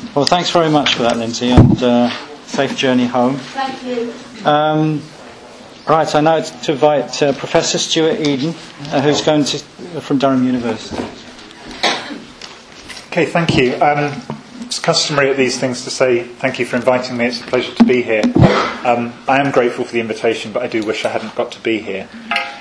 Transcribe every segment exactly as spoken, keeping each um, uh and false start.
Well, thanks very much for that, Lindsay, and uh, safe journey home. Thank you. Um, right, I now to invite uh, Professor Stuart Eden, uh, who's going to from Durham University. Okay, thank you. Um, it's customary at these things to say thank you for inviting me. It's a pleasure to be here. Um, I am grateful for the invitation, but I do wish I hadn't got to be here.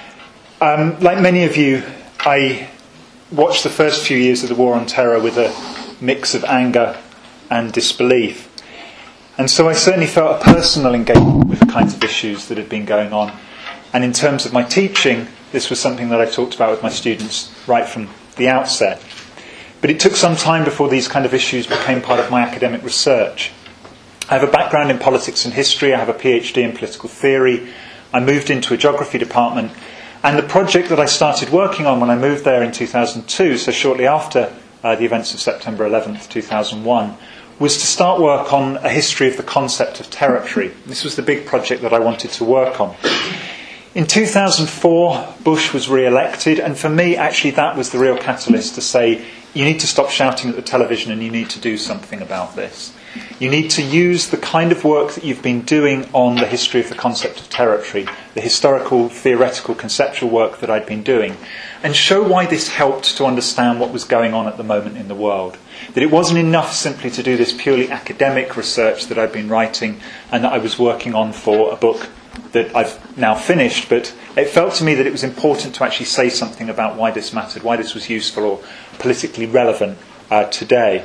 Um, like many of you, I watched the first few years of the War on Terror with a mix of anger and disbelief. And so I certainly felt a personal engagement with the kinds of issues that had been going on. And in terms of my teaching, this was something that I talked about with my students right from the outset. But it took some time before these kind of issues became part of my academic research. I have a background in politics and history. I have a PhD in political theory. I moved into a geography department. And the project that I started working on when I moved there in two thousand two, so shortly after uh, the events of September eleventh, two thousand one, was to start work on a history of the concept of territory. This was the big project that I wanted to work on. In two thousand four, Bush was re-elected, and for me, actually, that was the real catalyst to say, you need to stop shouting at the television and you need to do something about this. You need to use the kind of work that you've been doing on the history of the concept of territory, the historical, theoretical, conceptual work that I'd been doing, and show why this helped to understand what was going on at the moment in the world. That it wasn't enough simply to do this purely academic research that I'd been writing and that I was working on for a book that I've now finished, but it felt to me that it was important to actually say something about why this mattered, why this was useful or politically relevant uh, today.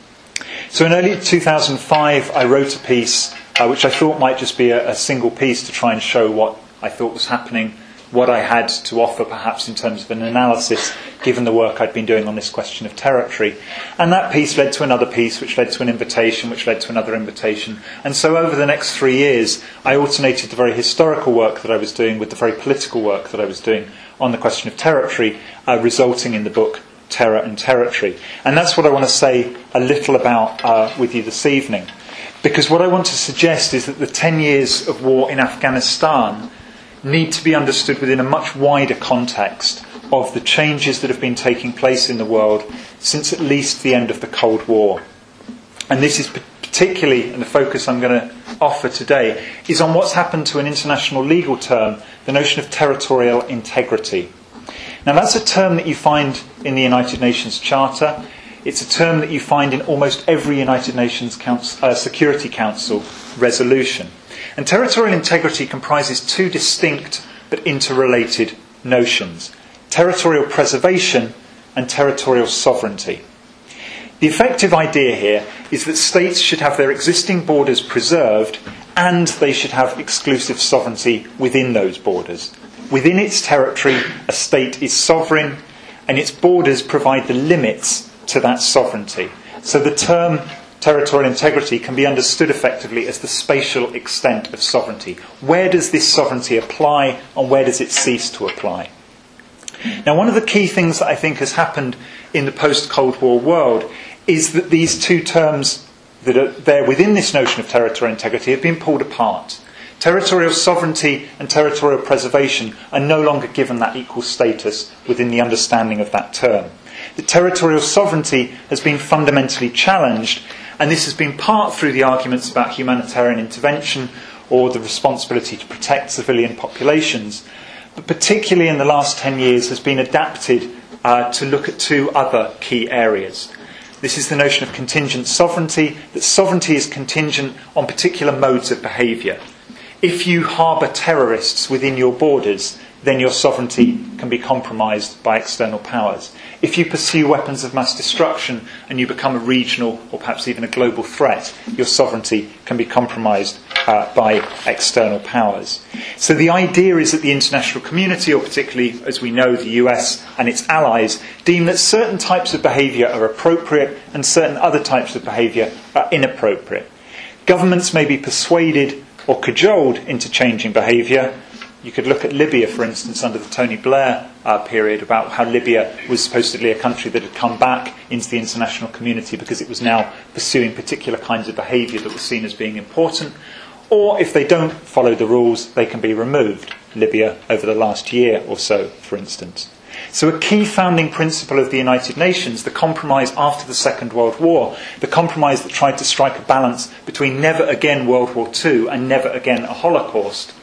So in early two thousand five, I wrote a piece uh, which I thought might just be a, a single piece to try and show what I thought was happening, what I had to offer perhaps in terms of an analysis, given the work I'd been doing on this question of territory. And that piece led to another piece, which led to an invitation, which led to another invitation. And so over the next three years, I alternated the very historical work that I was doing with the very political work that I was doing on the question of territory, uh, resulting in the book Terror and Territory. And that's what I want to say a little about uh, with you this evening. Because what I want to suggest is that the ten years of war in Afghanistan need to be understood within a much wider context of the changes that have been taking place in the world since at least the end of the Cold War. And this is particularly, and the focus I'm going to offer today, is on what's happened to an international legal term, the notion of territorial integrity. Now that's a term that you find in the United Nations Charter. It's a term that you find in almost every United Nations Council, uh, Security Council resolution. And territorial integrity comprises two distinct but interrelated notions: territorial preservation and territorial sovereignty. The effective idea here is that states should have their existing borders preserved and they should have exclusive sovereignty within those borders. Within its territory, a state is sovereign and its borders provide the limits to that sovereignty. So the term territorial integrity can be understood effectively as the spatial extent of sovereignty. Where does this sovereignty apply and where does it cease to apply? Now, one of the key things that I think has happened in the post-Cold War world is that these two terms that are there within this notion of territorial integrity have been pulled apart. Territorial sovereignty and territorial preservation are no longer given that equal status within the understanding of that term. The territorial sovereignty has been fundamentally challenged, and this has been part through the arguments about humanitarian intervention or the responsibility to protect civilian populations, but particularly in the last ten years has been adapted uh, to look at two other key areas. This is the notion of contingent sovereignty, that sovereignty is contingent on particular modes of behaviour. If you harbour terrorists within your borders, then your sovereignty can be compromised by external powers. If you pursue weapons of mass destruction and you become a regional or perhaps even a global threat, your sovereignty can be compromised uh, by external powers. So the idea is that the international community, or particularly, as we know, the U S and its allies, deem that certain types of behaviour are appropriate and certain other types of behaviour are inappropriate. Governments may be persuaded or cajoled into changing behaviour. You could look at Libya, for instance, under the Tony Blair uh, period, about how Libya was supposedly a country that had come back into the international community because it was now pursuing particular kinds of behaviour that were seen as being important. Or if they don't follow the rules, they can be removed. Libya over the last year or so, for instance. So a key founding principle of the United Nations, the compromise after the Second World War, the compromise that tried to strike a balance between never again World War Two and never again a Holocaust,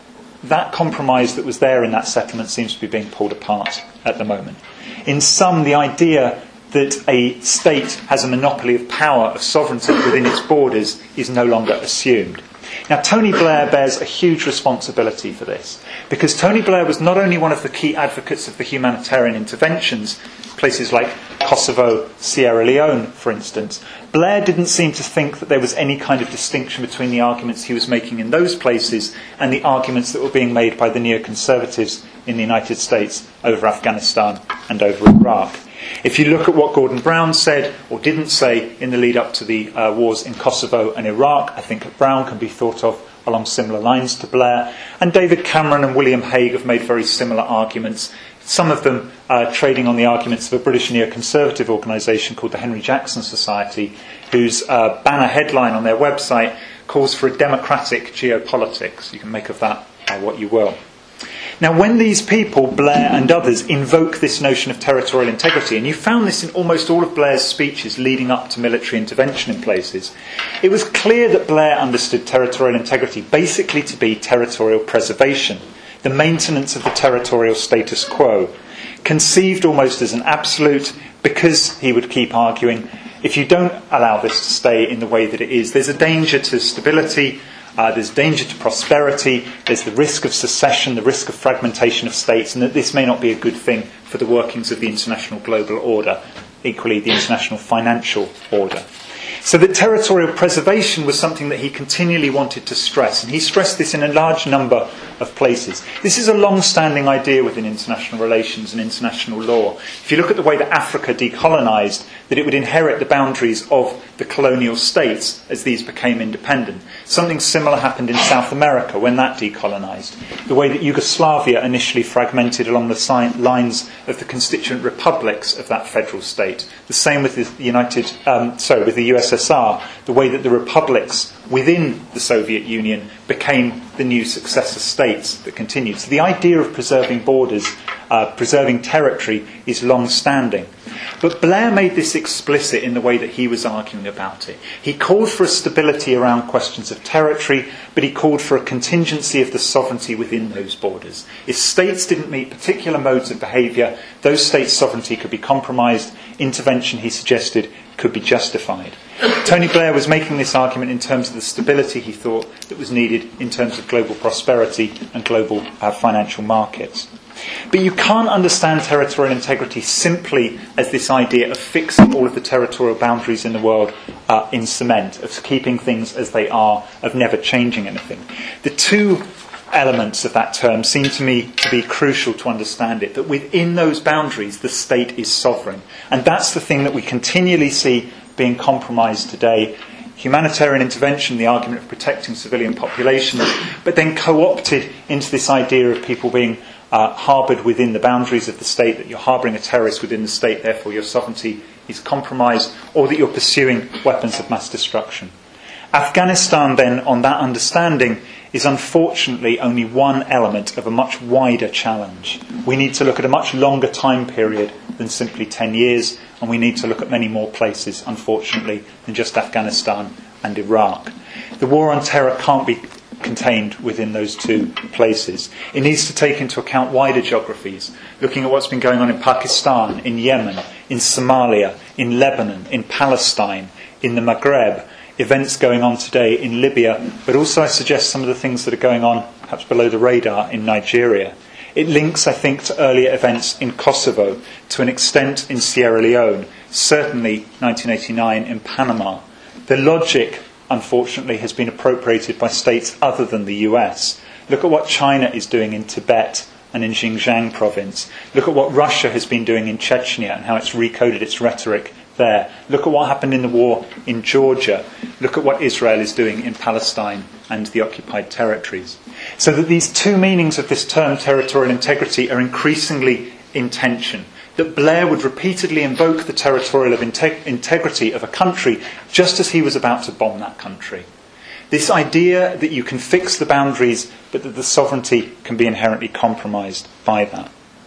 that compromise that was there in that settlement seems to be being pulled apart at the moment. In sum, the idea that a state has a monopoly of power, of sovereignty within its borders, is no longer assumed. Now, Tony Blair bears a huge responsibility for this, because Tony Blair was not only one of the key advocates of the humanitarian interventions, places like Kosovo, Sierra Leone, for instance. Blair didn't seem to think that there was any kind of distinction between the arguments he was making in those places and the arguments that were being made by the neoconservatives in the United States over Afghanistan and over Iraq. If you look at what Gordon Brown said or didn't say in the lead up to the uh, wars in Kosovo and Iraq, I think that Brown can be thought of along similar lines to Blair. And David Cameron and William Hague have made very similar arguments, some of them uh, trading on the arguments of a British neoconservative organisation called the Henry Jackson Society, whose uh, banner headline on their website calls for a democratic geopolitics. You can make of that uh, what you will. Now, when these people, Blair and others, invoke this notion of territorial integrity, and you found this in almost all of Blair's speeches leading up to military intervention in places, it was clear that Blair understood territorial integrity basically to be territorial preservation, the maintenance of the territorial status quo, conceived almost as an absolute, because he would keep arguing, if you don't allow this to stay in the way that it is, there's a danger to stability, Uh, there's danger to prosperity, there's the risk of secession, the risk of fragmentation of states, and that this may not be a good thing for the workings of the international global order, equally the international financial order. So that territorial preservation was something that he continually wanted to stress, and he stressed this in a large number of places. This is a long-standing idea within international relations and international law. If you look at the way that Africa decolonised, that it would inherit the boundaries of the colonial states as these became independent. Something similar happened in South America when that decolonised. The way that Yugoslavia initially fragmented along the si- lines of the constituent republics of that federal state. The same with the United, um, sorry, with the U S S R. The way that the republics within the Soviet Union became the new successor states that continued. So the idea of preserving borders, uh, preserving territory, is long-standing. But Blair made this explicit in the way that he was arguing about it. He called for a stability around questions of territory, but he called for a contingency of the sovereignty within those borders. If states didn't meet particular modes of behaviour, those states' sovereignty could be compromised. Intervention, he suggested, could be justified. Tony Blair was making this argument in terms of the stability he thought that was needed in terms of global prosperity and global uh, financial markets. But you can't understand territorial integrity simply as this idea of fixing all of the territorial boundaries in the world uh, in cement, of keeping things as they are, of never changing anything. The two elements of that term seem to me to be crucial to understand it, that within those boundaries the state is sovereign. And that's the thing that we continually see being compromised today. Humanitarian intervention, the argument of protecting civilian populations, but then co-opted into this idea of people being uh, harboured within the boundaries of the state, that you're harbouring a terrorist within the state, therefore your sovereignty is compromised, or that you're pursuing weapons of mass destruction. Afghanistan, then, on that understanding, is unfortunately only one element of a much wider challenge. We need to look at a much longer time period than simply ten years, and we need to look at many more places, unfortunately, than just Afghanistan and Iraq. The war on terror can't be contained within those two places. It needs to take into account wider geographies, looking at what's been going on in Pakistan, in Yemen, in Somalia, in Lebanon, in Palestine, in the Maghreb, events going on today in Libya, but also I suggest some of the things that are going on perhaps below the radar in Nigeria. It links, I think, to earlier events in Kosovo, to an extent in Sierra Leone, certainly nineteen eighty-nine in Panama. The logic, unfortunately, has been appropriated by states other than the U S. Look at what China is doing in Tibet and in Xinjiang province. Look at what Russia has been doing in Chechnya and how it's recoded its rhetoric there. Look at what happened in the war in Georgia. Look at what Israel is doing in Palestine and the occupied territories. So that these two meanings of this term territorial integrity are increasingly in tension. That Blair would repeatedly invoke the territorial of integ- integrity of a country just as he was about to bomb that country. This idea that you can fix the boundaries but that the sovereignty can be inherently compromised by that.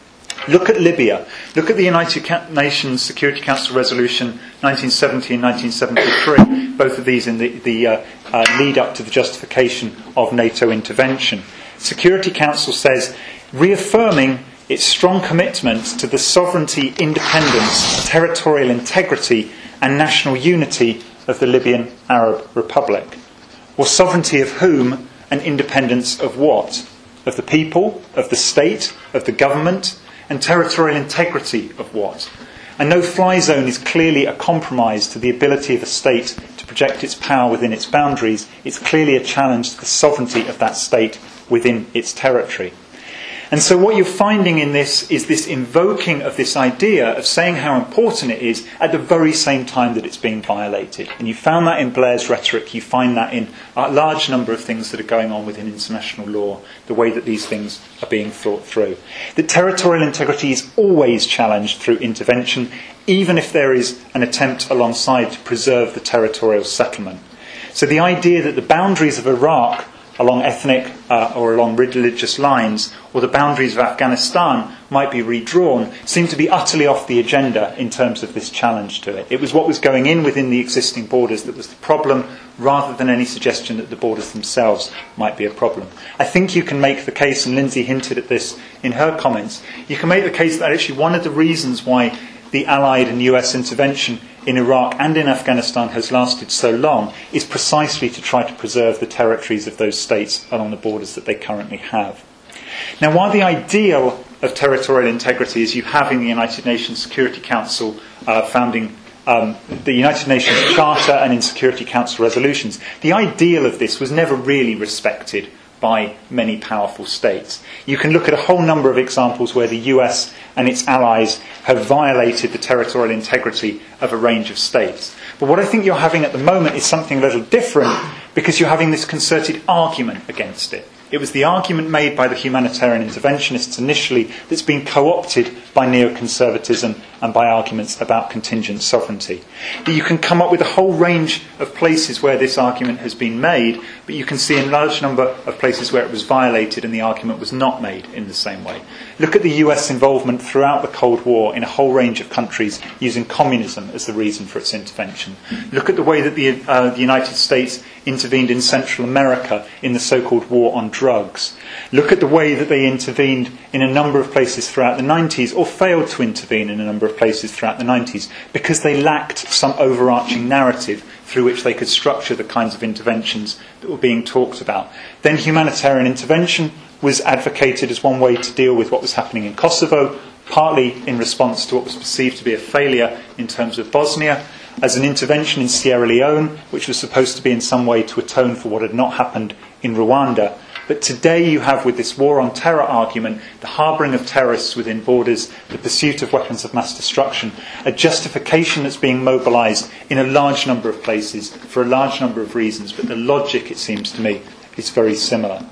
Look at Libya. Look at the United Nations Security Council Resolution nineteen seventy and nineteen seventy-three, both of these in the, the uh, uh, lead up to the justification of NATO intervention. Security Council says, reaffirming its strong commitment to the sovereignty, independence, territorial integrity and national unity of the Libyan Arab Republic. Well, sovereignty of whom and independence of what? Of the people, of the state, of the government, and territorial integrity of what? A no-fly zone is clearly a compromise to the ability of a state to project its power within its boundaries. It's clearly a challenge to the sovereignty of that state within its territory. And so what you're finding in this is this invoking of this idea of saying how important it is at the very same time that it's being violated. And you found that in Blair's rhetoric, you find that in a large number of things that are going on within international law, the way that these things are being thought through. That territorial integrity is always challenged through intervention, even if there is an attempt alongside to preserve the territorial settlement. So the idea that the boundaries of Iraq along ethnic uh, or along religious lines, or the boundaries of Afghanistan might be redrawn, seem to be utterly off the agenda in terms of this challenge to it. It was what was going in within the existing borders that was the problem, rather than any suggestion that the borders themselves might be a problem. I think you can make the case, and Lindsay hinted at this in her comments, you can make the case that actually one of the reasons why the Allied and U S intervention in Iraq and in Afghanistan has lasted so long is precisely to try to preserve the territories of those states along the borders that they currently have. Now, while the ideal of territorial integrity is you have in the United Nations Security Council uh, founding um, the United Nations Charter and in Security Council resolutions, the ideal of this was never really respected by many powerful states. You can look at a whole number of examples where the U S and its allies have violated the territorial integrity of a range of states. But what I think you're having at the moment is something a little different, because you're having this concerted argument against it. It was the argument made by the humanitarian interventionists initially that's been co-opted by neoconservatism and by arguments about contingent sovereignty. That you can come up with a whole range of places where this argument has been made, but you can see a large number of places where it was violated and the argument was not made in the same way. Look at the U S involvement throughout the Cold War in a whole range of countries using communism as the reason for its intervention. Look at the way that the, uh, the United States intervened in Central America in the so-called war on drugs. Look at the way that they intervened in a number of places throughout the nineties, or failed to intervene in a number of places throughout the nineties, because they lacked some overarching narrative through which they could structure the kinds of interventions that were being talked about. Then humanitarian intervention was advocated as one way to deal with what was happening in Kosovo, partly in response to what was perceived to be a failure in terms of Bosnia, as an intervention in Sierra Leone, which was supposed to be in some way to atone for what had not happened in Rwanda. But today you have, with this war on terror argument, the harbouring of terrorists within borders, the pursuit of weapons of mass destruction, a justification that's being mobilised in a large number of places for a large number of reasons, but the logic, it seems to me, is very similar.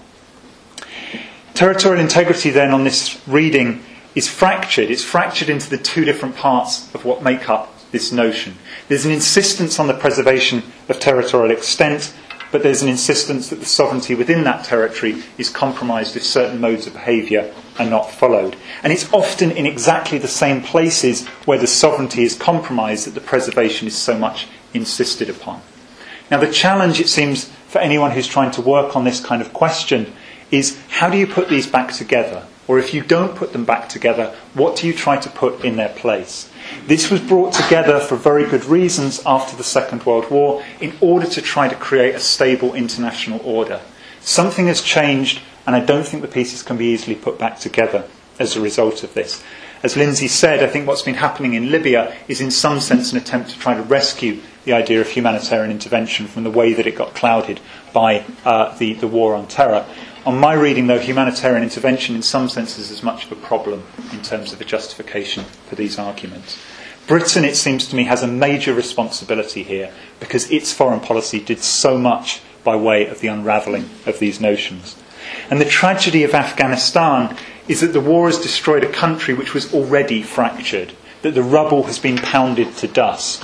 Territorial integrity, then, on this reading is fractured. It's fractured into the two different parts of what make up this notion. There's an insistence on the preservation of territorial extent, but there's an insistence that the sovereignty within that territory is compromised if certain modes of behaviour are not followed. And it's often in exactly the same places where the sovereignty is compromised that the preservation is so much insisted upon. Now, the challenge, it seems, for anyone who's trying to work on this kind of question is, how do you put these back together? Or if you don't put them back together, what do you try to put in their place? This was brought together for very good reasons after the Second World War in order to try to create a stable international order. Something has changed, and I don't think the pieces can be easily put back together as a result of this. As Lindsay said, I think what's been happening in Libya is in some sense an attempt to try to rescue the idea of humanitarian intervention from the way that it got clouded by uh, the, the war on terror. On my reading, though, humanitarian intervention in some senses is as much of a problem in terms of a justification for these arguments. Britain, it seems to me, has a major responsibility here because its foreign policy did so much by way of the unravelling of these notions. And the tragedy of Afghanistan is that the war has destroyed a country which was already fractured, that the rubble has been pounded to dust.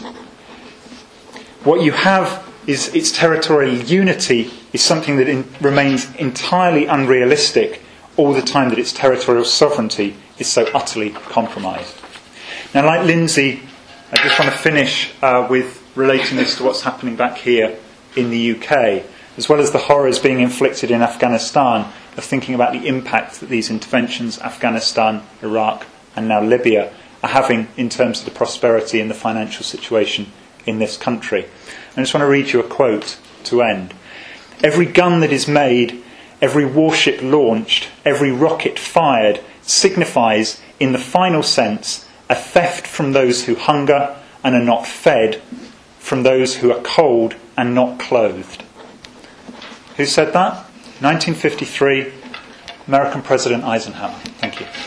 What you have is its territorial unity is something that in, remains entirely unrealistic all the time that its territorial sovereignty is so utterly compromised. Now, like Lindsay, I just want to finish uh, with relating this to what's happening back here in the U K, as well as the horrors being inflicted in Afghanistan, of thinking about the impact that these interventions, Afghanistan, Iraq, and now Libya, are having in terms of the prosperity and the financial situation in this country. I just want to read you a quote to end. "Every gun that is made, every warship launched, every rocket fired signifies, in the final sense, a theft from those who hunger and are not fed, from those who are cold and not clothed." Who said that? nineteen fifty-three, American President Eisenhower. Thank you.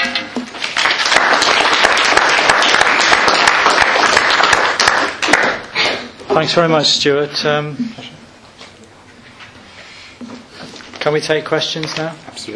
Thanks very much, Stuart. Um, can we take questions now? Absolutely.